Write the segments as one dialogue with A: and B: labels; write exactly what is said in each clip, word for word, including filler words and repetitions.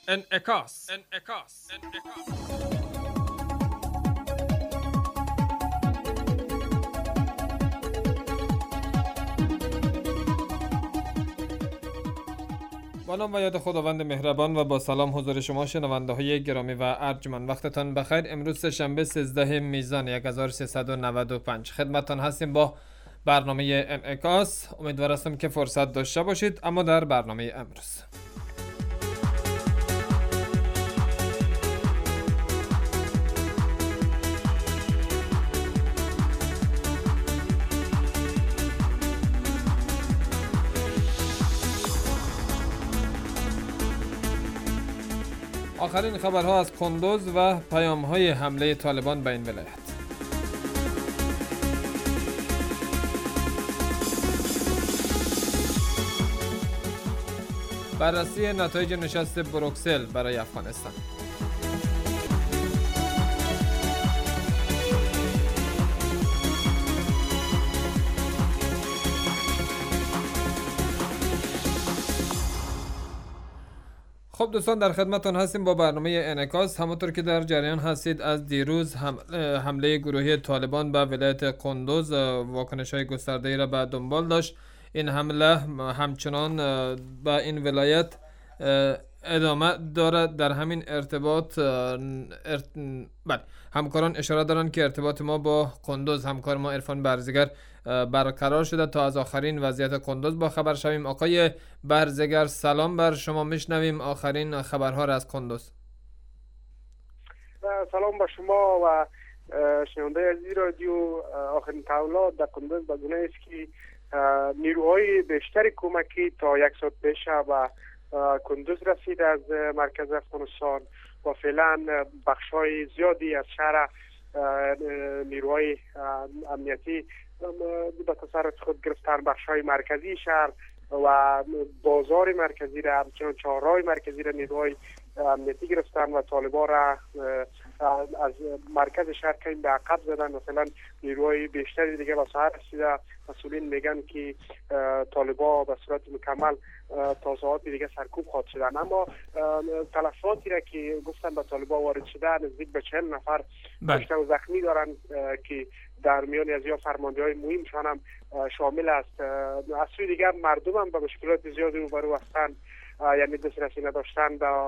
A: انعکاس انعکاس با نام و یاد خداوند مهربان و با سلام حضور شما شنونده های گرامی و ارجمند، وقتتان بخیر. امروز شنبه سیزده میزان هزار و سیصد و نود و پنج خدمتتان هستیم با برنامه انعکاس. امیدوار هستم که فرصت داشته باشید. اما در برنامه امروز آخرین خبرها از کندوز و پیام‌های حمله طالبان به این ولایت. بررسی نتایج نشست بروکسل برای افغانستان. خب دوستان، در خدمتتان هستیم با برنامه انعکاس. همونطور که در جریان هستید، از دیروز حمله گروهی طالبان به ولایت کندوز واکنش‌های گسترده‌ای را به دنبال داشت. این حمله همچنان به این ولایت ادامه دارد. در همین ارتباط ارت... بله همکاران اشاره دارند که ارتباط ما با کندوز، همکار ما عرفان برزگر، برقرار شده تا از آخرین وضعیت کندوز با خبر شویم. آقای برزگر سلام بر شما، میشنویم آخرین خبرها را از کندوز.
B: سلام بر شما و شنونده عزیز رادیو. آخرین تحولات در کندوز به گونه است که نیروهای بیشتری کمکی تا یک ساعت پیش به کندوز رسید از مرکز افغانستان و فعلا بخش‌های زیادی از شهر نیروهای امنیتی به تصرف خود گرفتن. بخش‌های مرکزی شهر و بازار مرکزی را، همچنان چهارراه مرکزی را نیروهای امنیتی گرفتن و طالبان را از مرکز شهر کمی به عقب زدن. مثلا نیروهای بیشتری دیگه به شهر رسیده. مسئولین میگن که طالبان به صورت مکمل تا ساعت دیگه سرکوب خواهد شدن. اما تلفاتی را که گفتن به طالبان وارد شده، نزدیک به چهل نفر کشته و زخمی دارن که در میان از یا فرمانده‌های مهمشان هم شامل است. از سوی دیگر مردم هم به مشکلات زیادی روبرو هستند، یعنی دسترسی نداشتن به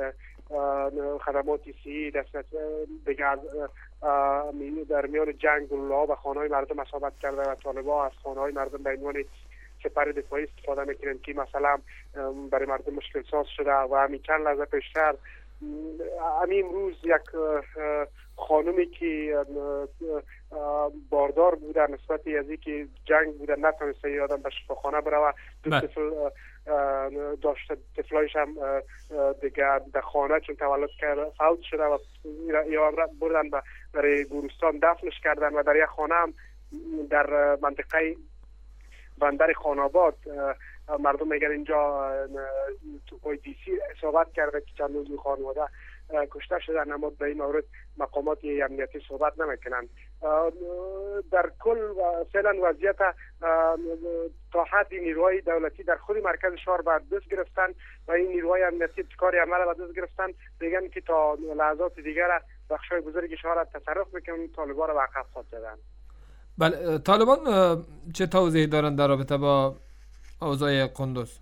B: خدمات صحی، دسترسی دیگر در میان جنگ گلوله‌ها و خانه‌های مردم اصابت کرده و طالبان از خانه‌های مردم به عنوان سپر دفاعی استفاده میکنن که مثلا برای مردم مشکل ساز شده. و همین چند لحظه پیشتر همین امروز یک خانومی که باردار بوده نسبت از اینکه جنگ بوده نتونسته یادم به شفاخانه بره، دو طفل داشته، طفلایش هم دیگه در خانه چون تولد کرد فوت شده و یا بردن برای گورستان دفنش کردن. و در یک خانه هم در منطقه بندر خاناباد مردم میگن اینجا توپای دیسی اصابت کرده که چند روز خانواده کشته شدن، اما به این مورد مقامات امنیتی صحبت نمیکنند. در کل فعلا وضعیت تا حد نیروهای دولتی در خود مرکز شهر به دست گرفتن و این نیروهای امنیتی کاری عمل به دست گرفتن. میگن که تا لحظات دیگر بخشای بزرگی شهر را تصرف میکنن، طالبان را وقف خواهد زدن.
A: بله، طالبان چه توضیحی دارند در رابطه با اوضاع کندوز؟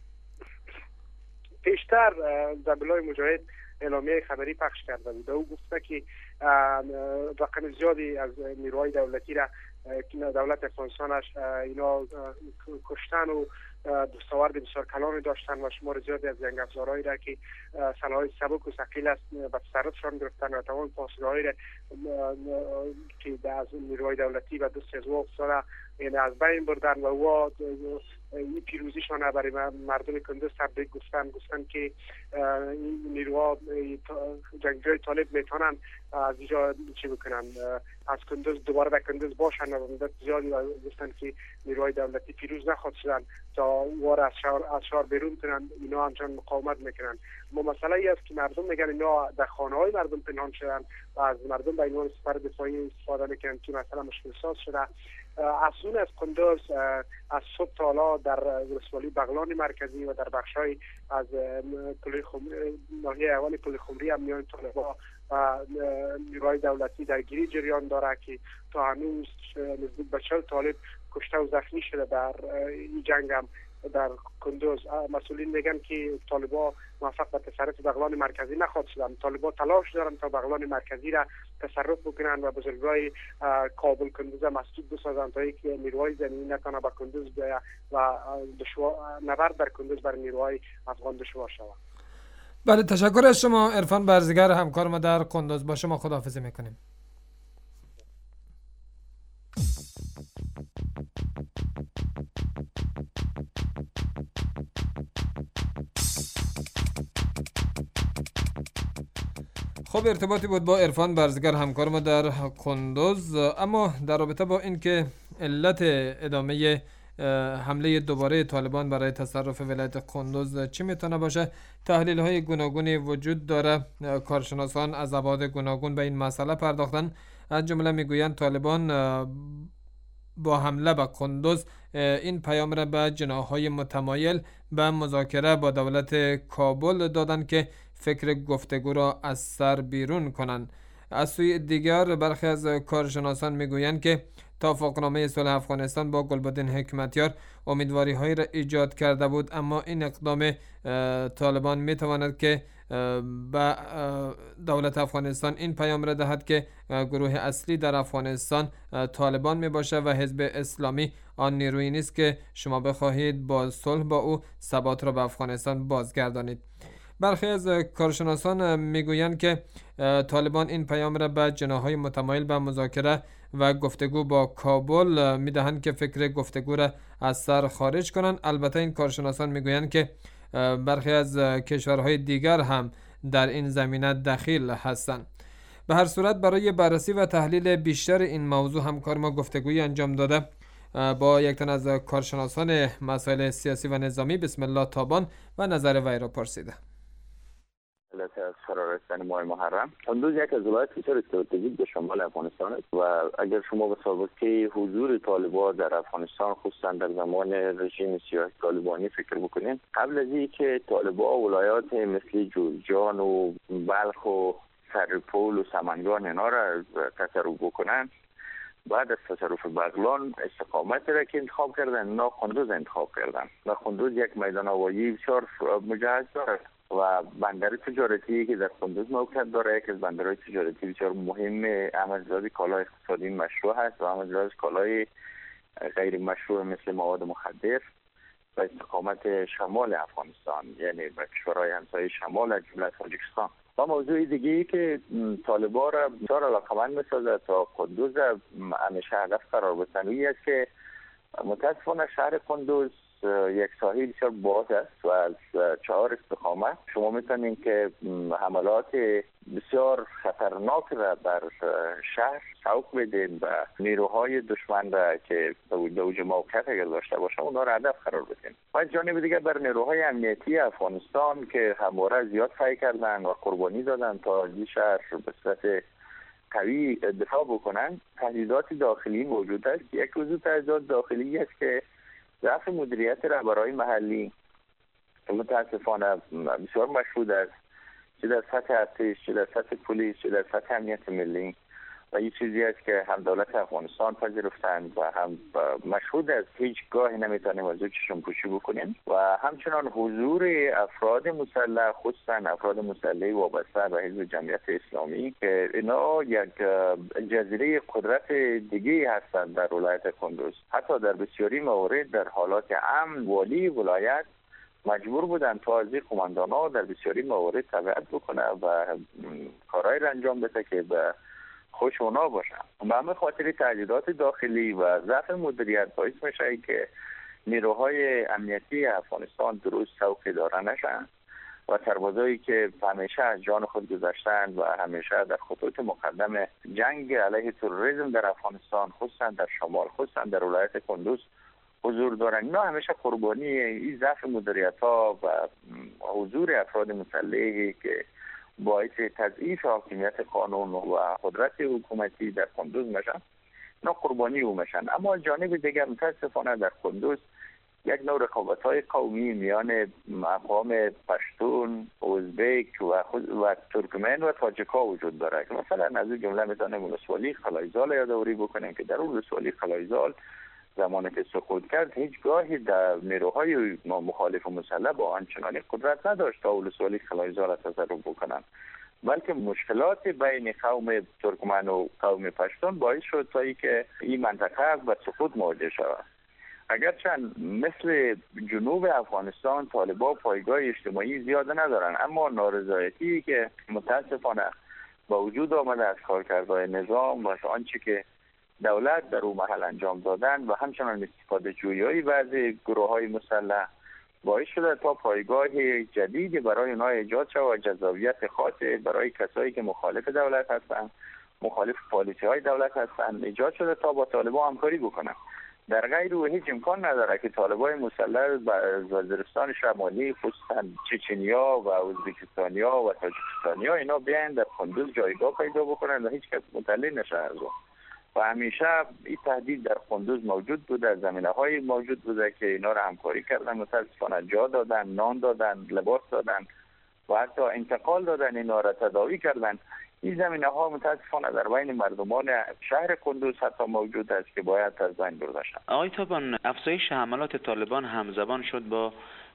B: پیشتر زبیلای مجاهد اعلامیه خبری پخش کرده بود. او گفته که رقم زیادی از نیروهای دولتی را که دولت افغانستانش اینا کشتن و دستاورد بسیار کلانی داشتن و شمار زیادی از جنگ افزارهایی را که سلاح سبک و ثقیل است به تصرفشان گرفتن و تمام فاصله‌هایی را که از نیروهای دولتی و دست از او افتاده این از بین بردن و او این پیروزیشان برای مردم کندوز تبریک گفتن. گفتن که این نیروها جنگجوی طالب میتونن از اینجا چی بکنن، از کندوز دوباره در کندوز باشن و مدت زیادی. گفتن که نیروهای دولتی پیروز نخواهد شدن تا وار از شهر از شهر بیرون کنن. اینا همچنان مقاومت میکنن. اما مسئله ای است که مردم میگن اینا در خانه های مردم پنهان شدن و از مردم به عنوان سپر دفاعی استفاده میکنن که مثلا مشکل ساز شده. از سون از قندوز از صبح تا حالا در ولسوالی بغلان مرکزی و در بخشای از کلی خمری ناحیه اول کلی خمری هم میان طالبا و نیروهای دولتی درگیری جریان داره که تا هنوز نزدیک به چهل طالب کشته و زخمی شده در این جنگ هم در کندوز. مسئولین میگن که طالبا موفق به تصرف بغلان مرکزی نخواهد شدن. طالبا تلاش دارن تا بغلان مرکزی را تصرف بکنن و بزرگراه کابل کندوز مسدود بسازن تا اینکه نیروهای زمینی نتونه به کندوز بیاید و نبرد در کندوز بر نیروهای افغان دشوار شود.
A: بله، تشکر از شما عرفان برزگر، همکار ما در کندوز. با شما خداحافظی میکنیم. خب، ارتباطی بود با عرفان برزگر همکار ما در کندوز. اما در رابطه با این که علت ادامه حمله دوباره طالبان برای تصرف ولایت کندوز چی میتونه باشه، تحلیل های گوناگونی وجود داره. کارشناسان از ابعاد گوناگون به این مسئله پرداختن. از جمله میگویند طالبان با حمله به کندوز این پیام را به جناح‌های متمایل به مذاکره با دولت کابل دادن که فکر گفتگو را از سر بیرون کنند. از سوی دیگر برخی از کارشناسان میگویند که توافقنامه صلح افغانستان با گلبدین حکمتیار امیدواری هایی را ایجاد کرده بود، اما این اقدام طالبان میتواند که به دولت افغانستان این پیام را دهد که گروه اصلی در افغانستان طالبان می باشه و حزب اسلامی آن نیرویی نیست که شما بخواهید با صلح با او ثبات را به افغانستان بازگردانید. برخی از کارشناسان میگویند که طالبان این پیام را به جناح‌های متمایل به مذاکره و گفتگو با کابل میدهند که فکر گفتگو را از سر خارج کنند. البته این کارشناسان میگویند که برخی از کشورهای دیگر هم در این زمینه دخیل هستند. به هر صورت برای بررسی و تحلیل بیشتر این موضوع همکار ما گفتگویی انجام داده با یک تن از کارشناسان مسائل سیاسی و نظامی، بسم الله تابان، و نظر وی را پرسیده.
C: علت از فرار رسیدن ماه محرم، کندوز یک از ولایات بسیار استراتژیک به شمال افغانستان است و اگر شما به سابقه حضور طالبان در افغانستان خصوصا در زمان رژیم سیاسی طالبانی فکر بکنید، قبل از اینکه طالبان ولایات مثل جوزجان و بلخ و سرپول و سمنگان اینا را تصرف بکنند، بعد از تصرف بغلان استقامت را که انتخاب کردن، نه کندوز انتخاب کردن. و کندوز یک میدان هوایی بسیار مجهز دارد و بندر تجارتی که در کندوز موقعیت داره، یک از بندرهای تجارتی بسیار مهم، هم از لحاظ کالای اقتصادی مشروع هست و هم از لحاظ کالای غیر مشروع مثل مواد مخدر و استقامت شمال افغانستان، یعنی به کشورهای همسایه شمال از جمله تاجیکستان. و موضوع دیگه ای که طالبان را بسیار علاقمند می‌سازد تا کندوز همیشه هدف قرار بدن است که متاسفانه شهر کندوز یک ساحل بسیار باز است و از چهار استقامت شما میتونید که حملات بسیار خطرناک را بر شهر سوق بدین و نیروهای دشمن را که در اوج موقعیت اگر داشته باشه اونا را هدف قرار بدین. و از جانب دیگر بر نیروهای امنیتی افغانستان که همواره زیاد سعی کردن و قربانی دادن تا از این شهر به صورت قوی دفاع بکنن، تهدیدات داخلی موجود است. یک موضوع تهدیدات داخلی است که ضعف مدیریت رهبرهای محلی متاسفانه بسیار مشهود است، چه در سطح ارتش، چه در سطح پلیس، چه در سطح امنیت ملی، و این چیزی است که هم دولت افغانستان پذیرفتند و هم مشهود است. هیچگاه نمیتونیم از او چشم پوشی بکنیم. و همچنان حضور افراد مسلح، خصوصا افراد مسلح وابسته به حزب جمعیت اسلامی که اینا یک جزیره قدرت دیگه هستند در ولایت کندوز. حتی در بسیاری موارد در حالات امن والی ولایت مجبور بودن تا از این قماندانا در بسیاری موارد تبعیت بکنه و کارهای را انجام بده که به خوش اونا باشن. به همه خاطر تهدیدات داخلی و ضعف مدیریت باعث میشه که نیروهای امنیتی افغانستان درست سوق اداره نشن و سربازایی که همیشه از جان خود گذاشتند و همیشه در خطوط مقدم جنگ علیه تروریسم در افغانستان، خصوصا در شمال، خصوصا در ولایت کندوز حضور دارن، اینا همیشه قربانی این ضعف مدیریت ها و حضور افراد مسلحی که باعث تضعیف حاکمیت قانون و قدرت حکومتی در کندوز میشن. اینا قربانی او میشن. اما جانب دیگر متاسفانه در کندوز یک نوع رقابت‌های قومی میان اقوام پشتون، ازبک و خود و ترکمن و تاجیک‌ها وجود داره که مثلا از این جمله میتونیم ولسوالی قلعه‌زال یادآوری بکنیم که در اون ولسوالی قلعه‌زال زمانی که سقوط کرد هیچگاهی در نیروهای مخالف مسلح با آنچنانی قدرت نداشت تا ولسوالی قلعه‌زال تصرف بکنن، بلکه مشکلات بین قوم ترکمن و قوم پشتون باعث شد تا که این منطقه به سقوط مواجه شود. اگرچند مثل جنوب افغانستان طالبان پایگاه اجتماعی زیاد ندارن، اما نارضایتی که متاسفانه با وجود آمده از کارکردهای نظام و آنچه که دولت در اون محل انجام دادن و همچنان استفاده جویی بعضی گروه های مسلح باعث شده تا پایگاه جدید برای اونها ایجاد شود و جذابیت خاصی برای کسایی که مخالف دولت هستند، مخالف پالیسی های دولت هستند ایجاد شده تا با طالبان همکاری بکنن. در غیر او هیچ امکان نداره که طالبان مسلح از وزیرستان شمالی خصوصا چچنیا و ازبکستانیا و تاجیکستانیا اینا بیان در کندوز جایگاه پیدا بکنن و هیچ کس مطلع نشه از اون. و همیشه این تهدید در کندوز موجود بوده، زمینه های موجود بوده که اینا را همکاری کردن، متاسفانه جا دادن، نان دادن، لباس دادن و حتی انتقال دادن، اینا را تداوی کردن. این زمینه ها متاسفانه در بین مردمان شهر کندوز حتی موجود است که باید از بین برده شود.
D: آقای تابان، افزایش حملات طالبان همزمان شد با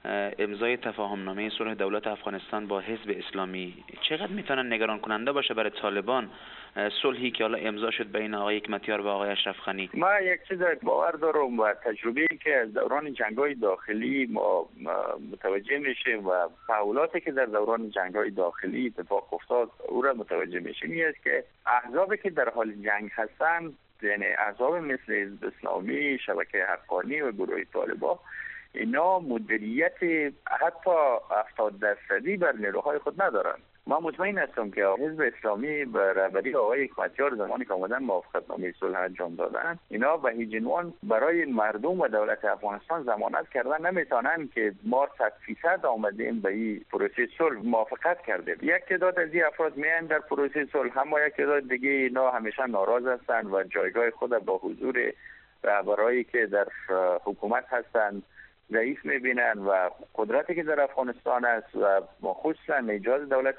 D: امضای تفاهمنامه صلح دولت افغانستان با حزب اسلامی. چقدر میتونن نگران کننده باشه برای طالبان صلحی که حالا امضا شد بین آقای حکمتیار و آقای اشرف غنی؟
C: ما یک چیز باور دارم و تجربه‌ای که از دوران جنگ‌های داخلی ما متوجه میشیم و تحولاتی که در دوران جنگ‌های داخلی اتفاق افتاد او را متوجه میشیم، این است که احزابی که در حال جنگ هستند، یعنی احزاب مثل حزب اسلامی، شبکه حقانی و گروه طالبان، اینا مدیریت حتی هفتاد درصدی بر نیروهای خود ندارند. ما مطمئن هستم که حزب اسلامی به رهبری آقای حکمتیار زمانی که آمدن موافقتنامه صلح انجام دادن، اینا به هیچ عنوان برای مردم و دولت افغانستان ضمانت کردن نمیتونن که ما صد فیصد آمدیم به این پروسه صلح موافقت کردیم. یک تعداد از این افراد میان در پروسه صلح، اما یک تعداد دیگه اینا همیشه ناراض هستند و جایگاه خود با حضور رهبرایی که در حکومت هستند ضعیف میبینن و قدرتی که در افغانستان است و خصوصا ایجاد دولت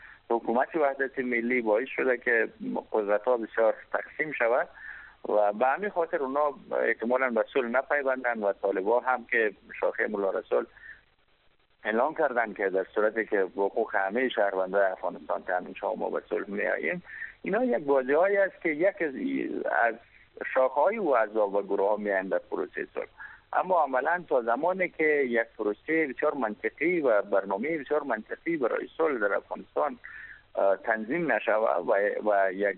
C: حکومت وحدت ملی باعث شده که قدرت‌ها بسیار تقسیم شود و به همین خاطر اونا احتمالاً به صلح نپیوندن و طالبان هم که شاخه ملا رسول اعلام کردن که در صورتی که حقوق همه شهروندان افغانستان تامین شود ما به صلح میاییم. اینا یک بازی‌هایی است که یک از از شاخه‌های و احزاب و گروه‌ها میان در پروسه صلح، اما عملا تا زمانی که یک پروسه بسیار منطقی و برنامه بسیار منطقی برای صلح در افغانستان تنظیم نشود و, و یک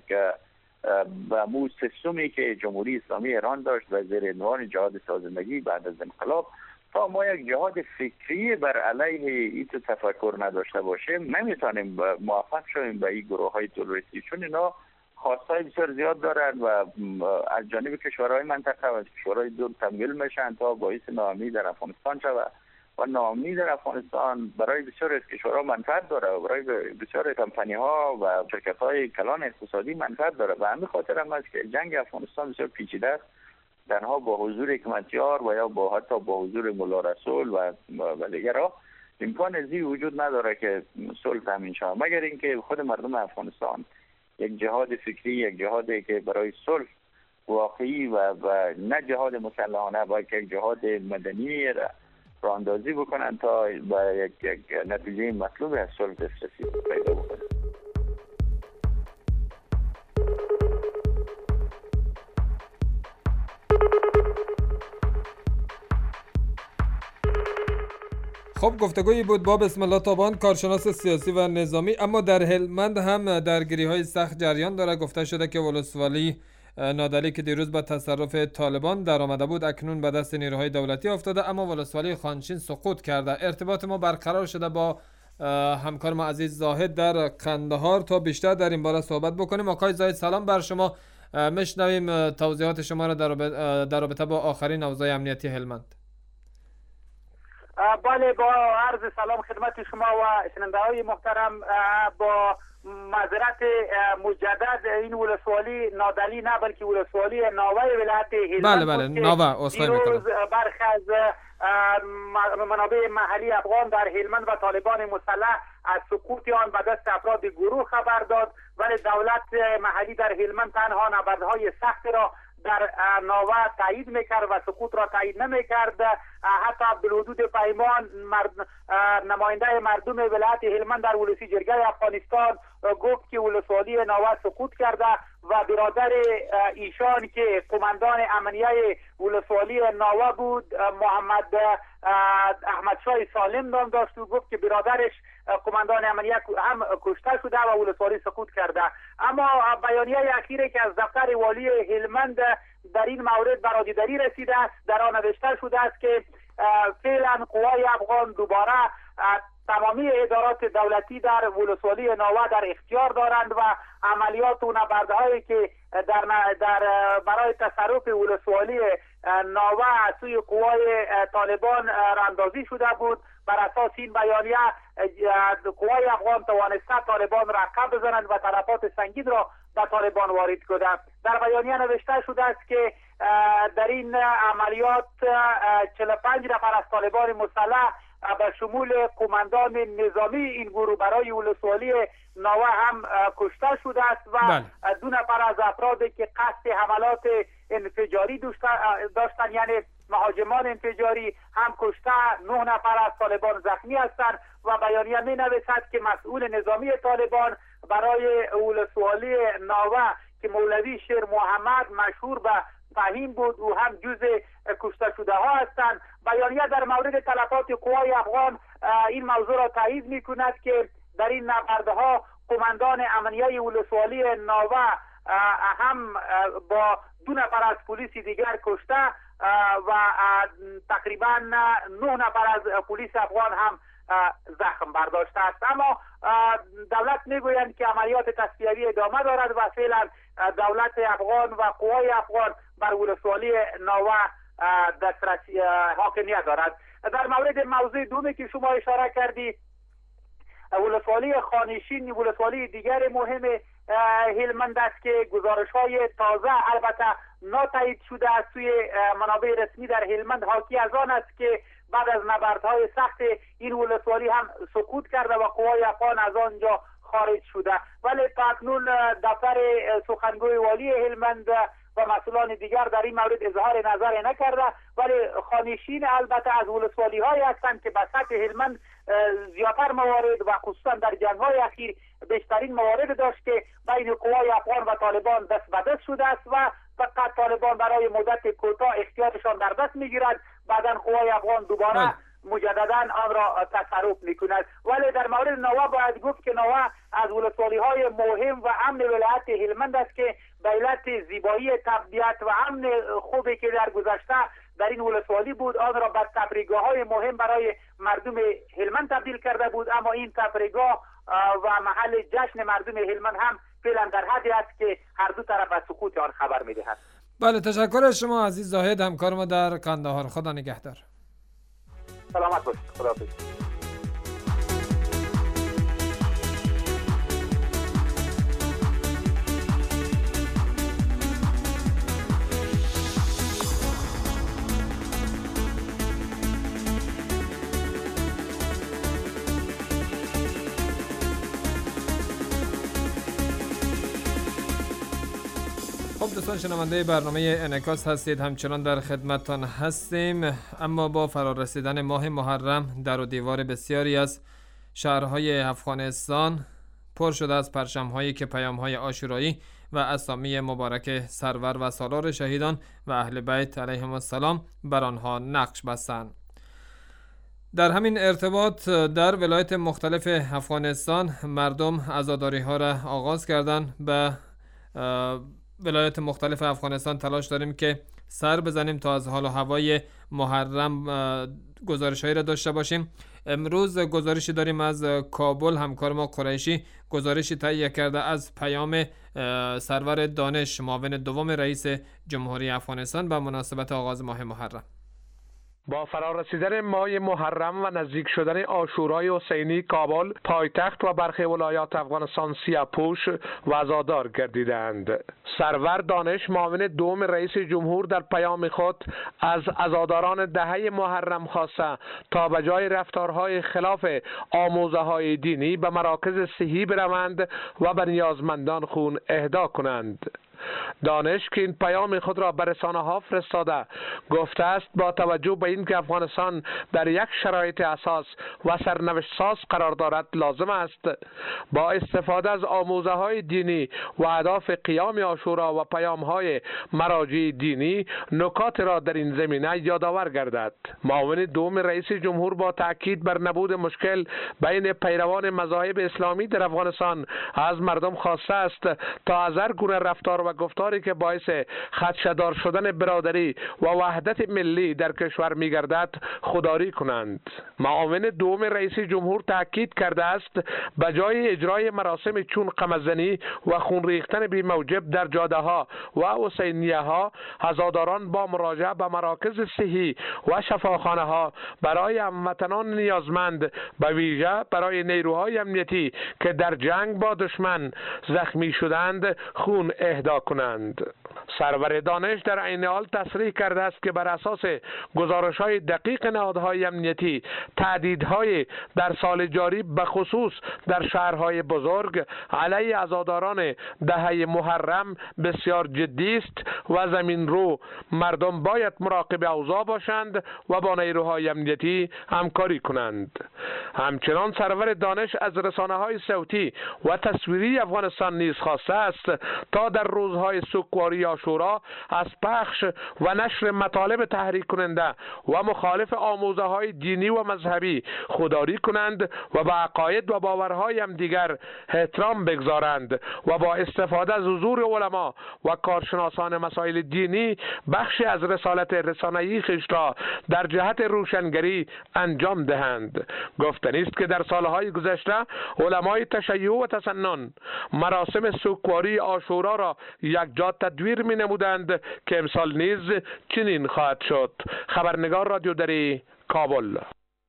C: با مو سیستمی که جمهوری اسلامی ایران داشت و زیر عنوان جهاد سازندگی بعد از انقلاب، تا ما یک جهاد فکری بر علیه این تفکر نداشته باشیم نمیتونیم موفق شویم به این گروه های تروریستی، چون اینا خواستای بسیار زیاد دارند و از جانب کشورهای منطقه و از کشورهای دور تمویل میشن تا باعث ناامنی در افغانستان شود و ناامنی در افغانستان برای بسیار از کشورها منفعت داره و برای بسیار کمپانی ها و شرکت های کلان اقتصادی منفعت داره. و همین خاطر هم است که جنگ افغانستان بسیار پیچیده است، تنها با حضور حکمتیار و یا با حتی با حضور ملا رسول و و دیگرها امکان ازی وجود نداره که صلح تامین شود، مگر اینکه خود مردم افغانستان یک جهاد فکری، یک جهادی که برای صلح واقعی و, و نه جهاد مسلحانه بلکه یک جهاد مدنی را راندازی بکنن تا به یک, یک نتیجه مطلوب از صلح دسترسی پیدا بکنن.
A: خب گفتگویی بود با بسم الله تابان، کارشناس سیاسی و نظامی. اما در هلمند هم درگیری های سخت جریان داره. گفته شده که ولسوالی نادلی که دیروز به تصرف طالبان در آمده بود اکنون به دست نیروهای دولتی افتاده، اما ولسوالی خانشین سقوط کرده. ارتباط ما برقرار شده با همکار ما عزیز زاهد در قندهار تا بیشتر در این باره صحبت بکنیم. آقای زاهد سلام بر شما، میشنویم توضیحات شما را در رابطه با آخرین اوضاع امنیتی هلمند.
E: بله، با عرض سلام خدمت شما و شنونده های محترم. با معذرت مجدد، این ولسوالی نادلی نه بلکه ولسوالی ناوه ولایت هلمند.
A: بله بله ناوه اصلاح میکنم.
E: برخی از منابع محلی افغان در هلمند و طالبان مسلح از سقوط آن به دست افراد گروه خبر داد، ولی دولت محلی در هلمند تنها نبردهای سخت را در ناوه تایید میکرد و سقوط را تایید نمیکرد. حتی عبدالودود پیمان مرد نماینده مردم ولایت هلمند در ولسی جرگه افغانستان گفت که ولسوالی ناوه سقوط کرده و برادر ایشان که قماندان امنیه ولسوالی ناوه بود، محمد احمد شاه سالم نام داشت و گفت که برادرش قماندان امنیه هم کشته شده و ولسوالی سقوط کرده. اما بیانیه اخیری که از دفتر والی هلمند در این مورد برآمدگی رسیده است، در آن نوشته شده است که فعلا قوای افغان دوباره تمامی ادارات دولتی در ولسوالی ناوه در اختیار دارند و عملیات و نبردهایی که در در برای تصرف ولسوالی ناوه از سوی قوای طالبان راندازی شده بود. بر اساس این بیانیه قوای افغان توانسته طالبان را عقب بزنند و تلفات سنگین را به طالبان وارد کنند. در بیانیه نوشته شده است که در این عملیات چهل و پنج نفر از طالبان مسلح به شمول قماندان نظامی این گروه برای ولسوالی ناوه هم کشته شده است و بله. دو نفر از افرادی که قصد حملات انفجاری داشتن، یعنی مهاجمان انفجاری، هم کشته. نه نفر از طالبان زخمی هستند و بیانیه می نویسد که مسئول نظامی طالبان برای ولسوالی ناوه که مولوی شیر محمد مشهور به فهیم بود و هم جزء کشته شده ها هستند. بیانیه در مورد تلفات قوای افغان این موضوع را تایید می کند که در این نبردها قماندان امنیه ولسوالی ناوه هم با دو نفر از پلیس دیگر کشته و تقریبا نه نفر از پلیس افغان هم زخم برداشته است. اما دولت میگویند که عملیات تصفیوی ادامه دارد و فعلا دولت افغان و قوای افغان بر ولسوالی ناوه دسترسی حاکمیت دارد. در مورد موضوع دومی که شما اشاره کردی، ولسوالی خانشین ولسوالی دیگر مهم هلمند است که گزارش های تازه البته ناتایید شده از سوی منابع رسمی در هلمند حاکی از آن است که بعد از نبردهای سخت این ولسوالی هم سقوط کرده و قوای افغان از آنجا خارج شده. ولی تاکنون دفتر سخنگوی والی هلمند و مسئولان دیگر در این مورد اظهار نظر نکرده، ولی خانشین البته از ولسوالی های هستند که به سطح هلمند زیادتر موارد و خصوصا در جنگ های اخیر بیشترین موارد داشت که بین قوای افغان و طالبان دست به دست شده است و فقط طالبان برای مدت کوتاه اختیارشان در دست میگیرد، بعدا قوای افغان دوباره مجددا آن را تصرف میکند. ولی در مورد ناوه باید گفت که ناوه از ولسوالی های مهم و امن ولایت هلمند است که به علت زیبایی طبیعت و امن خوبی که در گذشته در این ولسوالی بود، آن را به تفریحگاه های مهم برای مردم هلمند تبدیل کرده بود. اما این تفریحگاه و محل جشن مردم هلمند هم فعلا در حدی است که هر دو طرف از سقوط آن خبر میدهد.
A: بله، تشکر از شما عزیز زاهد، همکار ما در قندهار. خدا نگهدار.
E: سلامت باشید. خداحافظ.
A: خب دوستان شنونده برنامه انعکاس هستید، همچنان در خدمتتان هستیم. اما با فرارسیدن ماه محرم در و دیوار بسیاری از شهرهای افغانستان پر شده از پرچم‌هایی که پیام‌های عاشورایی و اسامی مبارک سرور و سالار شهیدان و اهل بیت علیهم السلام بر آنها نقش بستند. در همین ارتباط در ولایت مختلف افغانستان مردم عزاداری‌ها را آغاز کردند. به ولایت مختلف افغانستان تلاش داریم که سر بزنیم تا از حال و هوای محرم گزارش‌هایی را داشته باشیم. امروز گزارشی داریم از کابل، همکار ما قریشی گزارشی تهیه کرده از پیام سرور دانش، معاون دوم رئیس جمهوری افغانستان به مناسبت آغاز ماه محرم.
F: با فرارسیدن ماه محرم و نزدیک شدن عاشورای حسینی، کابل پایتخت و برخی ولایات افغانستان سیاه‌پوش و عزادار گردیدند. سرور دانش، معاون دوم رئیس جمهور، در پیام خود از عزاداران دهه محرم خواسته تا به جای رفتارهای خلاف آموزه‌های دینی به مراکز صحی بروند و به نیازمندان خون اهدا کنند. دانش که این پیام خود را به رسانه‌ها فرستاده گفته است با توجه به اینکه افغانستان در یک شرایط اساس و سرنوشت ساز قرار دارد، لازم است با استفاده از آموزه‌های دینی و اهداف قیام عاشورا و پیام‌های مراجع دینی نکات را در این زمینه یادآور گردد. معاون دوم رئیس جمهور با تاکید بر نبود مشکل بین پیروان مذاهب اسلامی در افغانستان از مردم خواسته است تا از هر گونه رفتار و گفتاری که باعث خدشه‌دار شدن برادری و وحدت ملی در کشور می‌گردد خودداری کنند. معاون دوم رئیس جمهور تاکید کرده است به جای اجرای مراسم چون قمه‌زنی و خون ریختن بی موجب در جاده‌ها و حسینیه‌ها، عزاداران با مراجعه به مراکز صحی و شفاخانه‌ها برای هموطنان نیازمند، به ویژه برای نیروهای امنیتی که در جنگ با دشمن زخمی شدند، خون اهدا کنند. سرور دانش در عین حال تصریح کرده است که بر اساس گزارش‌های دقیق نهادهای امنیتی، تهدیدهای در سال جاری به خصوص در شهرهای بزرگ علیه عزاداران دهه محرم بسیار جدی است و زمین رو مردم باید مراقب اوضاع باشند و با نیروهای امنیتی همکاری کنند. همچنان سرور دانش از رسانه‌های صوتی و تصویری افغانستان نیز خواسته است تا در روزهای سوگواری عاشورا از پخش و نشر مطالب تحریک کننده و مخالف آموزه‌های دینی و مذهبی خودداری کنند و به عقاید و باورهای همدیگر احترام بگذارند و با استفاده از حضور علما و کارشناسان مسائل دینی بخشی از رسالت رسانه‌ای خویش را در جهت روشنگری انجام دهند. گفتنی است که در سالهای گذشته علمای تشیع و تسنن مراسم سوگواری عاشورا را یکجا تدویر می نمودند که امسال نیز چنین خواهد شد. خبرنگار رادیو دری، کابل.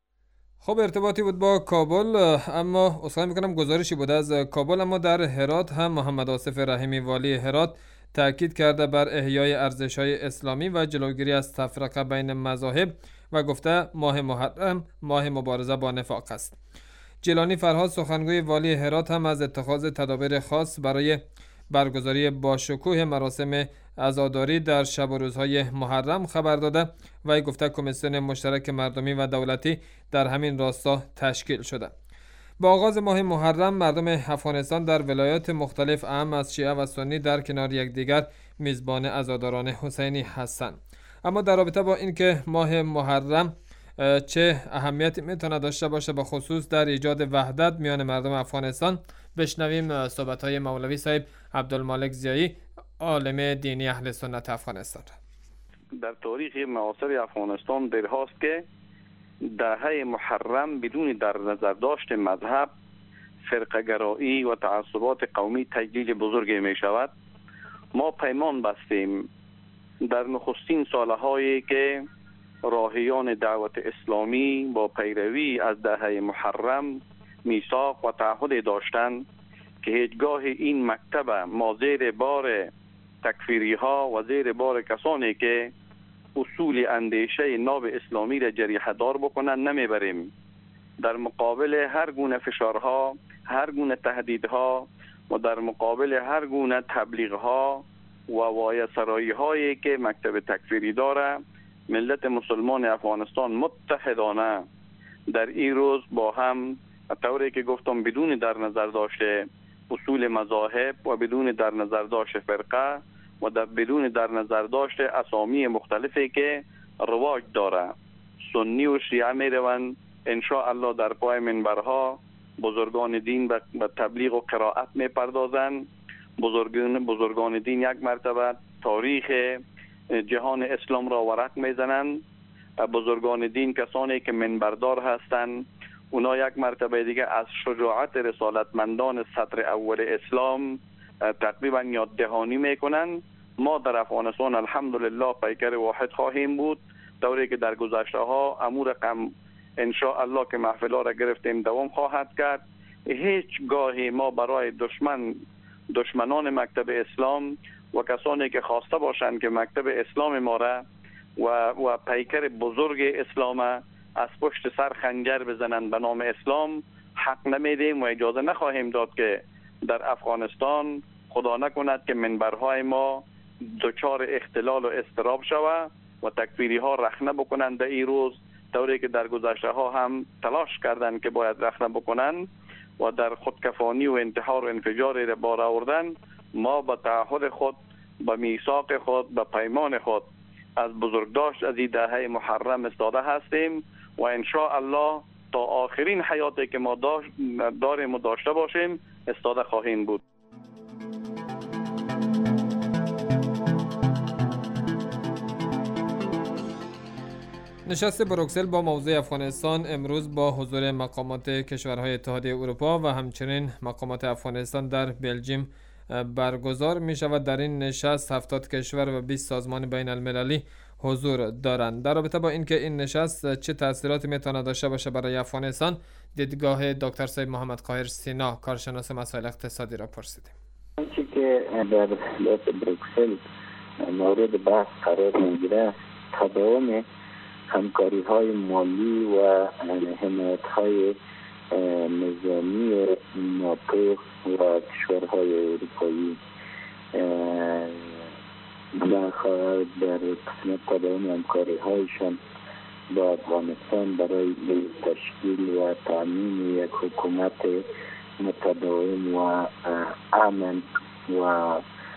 A: خب ارتباطی بود با کابل، اما اصلا میکنم گزارشی بود از کابل. اما در هرات هم محمد آصف رحیمی والی هرات تاکید کرده بر احیای ارزش‌های اسلامی و جلوگیری از تفرقه بین مذاهب و گفته ماه محرم ماه مبارزه با نفاق است. جیلانی فرهاد سخنگوی والی هرات هم از اتخاذ تدابیر خاص برای برگزاری با شکوه مراسم عزاداری در شب و روزهای محرم خبر داده و گفته کمیسیون مشترک مردمی و دولتی در همین راستا تشکیل شده. با آغاز ماه محرم مردم افغانستان در ولایات مختلف اعم از شیعه و سنی در کنار یکدیگر میزبان عزاداران حسینی هستند. اما در رابطه با اینکه ماه محرم چه اهمیتی میتونه داشته باشه به خصوص در ایجاد وحدت میان مردم افغانستان، بشنویم صحبت‌های مولوی صاحب عبدالمالک ضیایی، عالم دینی اهل سنت افغانستان.
G: در تاریخ معاصر افغانستان درهاست که دهه محرم بدون در نظر داشت مذهب، فرقه‌گرایی و تعصبات قومی تجلیل بزرگی می شود. ما پیمان بستیم در نخستین سالهایی که راهیان دعوت اسلامی با پیروی از دهه محرم میثاق و تعهد داشتند که هیچگاه این مکتب ما زیر بار تکفیری ها و زیر بار کسانی که اصول اندیشه ناب اسلامی را جریحه دار بکنند نمیبریم. در مقابل هر گونه فشارها، هر گونه تهدیدها و در مقابل هر گونه تبلیغها و وایه‌سرایی هایی که مکتب تکفیری داره، ملت مسلمان افغانستان متحدانه در این روز با هم طوری که گفتم بدون در نظر داشته اصول مذاهب و بدون در نظر داشته فرقه و در بدون در نظر داشته اسامی مختلفی که رواج داره، سنی و شیعه می روند ان شاء الله در پای منبرها بزرگان دین به تبلیغ و قرائت می پردازند. بزرگان بزرگان دین یک مرتبه تاریخ جهان اسلام را ورق میزنند. بزرگان دین کسانی که منبردار هستند، اونا یک مرتبه دیگه از شجاعت رسالتمندان سطر اول اسلام تقریبا یاد دهانی میکنند. ما در افغانستان الحمدلله پیکر واحد خواهیم بود طوری که در گذشته ها امور رقم ان شاء الله که محفل را گرفتیم دوام خواهد کرد. هیچ گاهی ما برای دشمن دشمنان مکتب اسلام و کسانی که خواسته باشند که مکتب اسلام ما را و و پیکر بزرگ اسلام از پشت سر خنجر بزنند به نام اسلام حق نمیدیم و اجازه نخواهیم داد که در افغانستان خدا نکند که منبرهای ما دچار اختلال و اضطراب شود و تکفیری ها رخنه بکنند در این روز، طوری که در گذشته ها هم تلاش کردند که باید رخنه بکنند و در خودکفانی و انتحار و انفجار را بار آوردن. ما به تعهد خود، به میثاق خود، به پیمان خود از بزرگداشت از این دهه محرم استاده هستیم و ان شاء الله تا آخرین حیاتی که ما داریم و داشته باشیم استاده خواهیم بود.
A: نشست بروکسل با موضوع افغانستان امروز با حضور مقامات کشورهای اتحادیه اروپا و همچنین مقامات افغانستان در بلژیم برگزار می شود. در این نشست هفتاد کشور و بیست سازمان بین المللی حضور دارند. در رابطه با اینکه این نشست چه تاثیراتی میتواند داشته باشه برای افغانستان، دیدگاه دکتر سید محمد قاهر سینا، کارشناس مسائل اقتصادی را پرسیدیم.
H: آنچه که در بروکسل مورد بحث قرار میگیره تداوم همکاری های مالی و حمایت های نظامی ناتو و کشورهای اروپایی بخواهد در قسمت تداوم همکاری هایشان با افغانستان برای تشکیل و تامین یک حکومت متداوم و امن و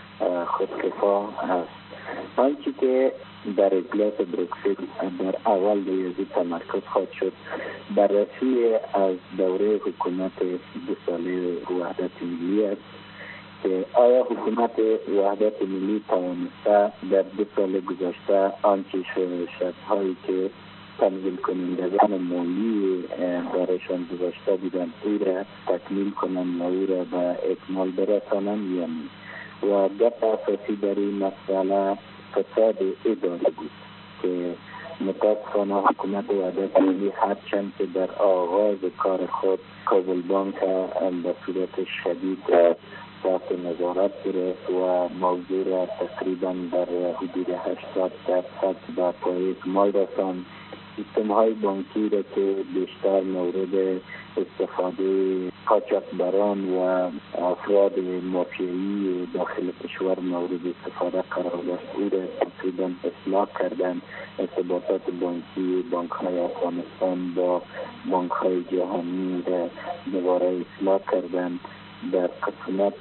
H: خودکفا است. آنچه که در اجلاس بروکسل در اول ریاضی تمرکز خواهد شد بررسی از دوره حکومت دو ساله وحدت ملی است که آیا حکومت وحدت ملی توانسته در دو سال گذشته آنچه شرط‌هایی که تنظیم کنندگان مالی برایشان گذاشته بودند او را تکمیل کنند و او را به اکمال برسانند یا نه. و گپ اساسی در این مسئله فساد اداره بود که متاسفانه حکومت وحدت ملی هرچند که در آغاز کار خود کابل بانک به صورت شدید تحت نظارت گرفت و موضوع را تقریبا در حدود هشتاد درصد به پای اکمال رساند. سیستم های بانکی را که بیشتر مورد استفاده قاچاقبران و افراد مافیایی داخل کشور مورد استفاده قرار داشت، او را تقریبا اصلاح کردن. ارتباطات بانکی بانک های افغانستان با بانک های جهانی را دوباره اصلاح کردن. در قسمت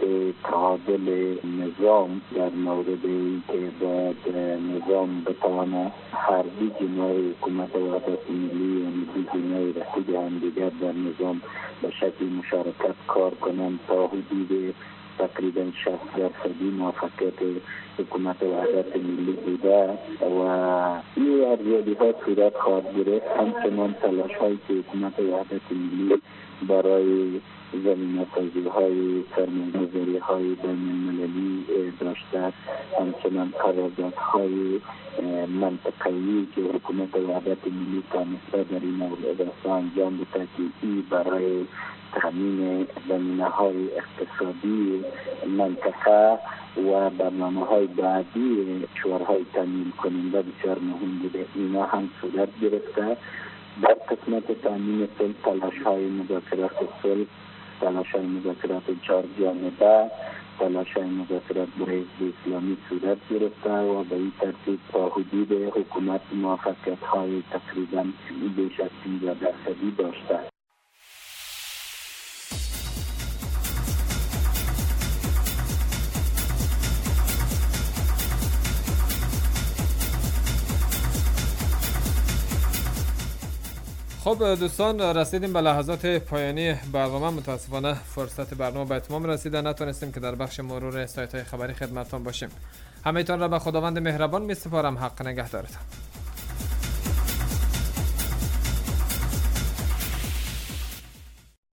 H: تعادل نظام در مورد اینکه باید نظام بتواند هر دو جناح حکومت وحدت ملی یعنی دو جناح رقیب هم دیگر در نظام به شکل مشارکت کار کنند تا حدود تقریبا شصت درصدی موافقت حکومت وحدت ملی بوده و این ارزیابی ها صورت خواهد گرفت. همچنان تلاش هایی که حکومت وحدت ملی برای زمینه سازی های سرمایه‌گذاری های بین المللی داشته، همچنان قرارداد های منطقه‌ای که حکومت وحدت ملی تانسته در این مورد انجام بده که این برای تامین زمینه های اقتصادی منطقه و برنامه های بعدی کشورهای تامین کننده بسیار مهم بوده. اینا هم صورت گرفته. در قسمت تامین صلح تلاش های مذاکرات صلح، تلاش های مذاکرات چهار جانبه، تلاش های مذاکرات برای حزب اسلامی صورت گرفته و به این ترتیب تا حدود حکومت موافقت های تقریبا بیش از پانزده درصدی داشته.
A: خب دوستان، رسیدیم به لحظات پایانی برنامه. متاسفانه فرصت برنامه به اتمام رسیده، نتونستیم که در بخش مرور سایت های خبری خدمتتان باشیم. همه تان را به خداوند مهربان می سپارم. حق نگهدارتان.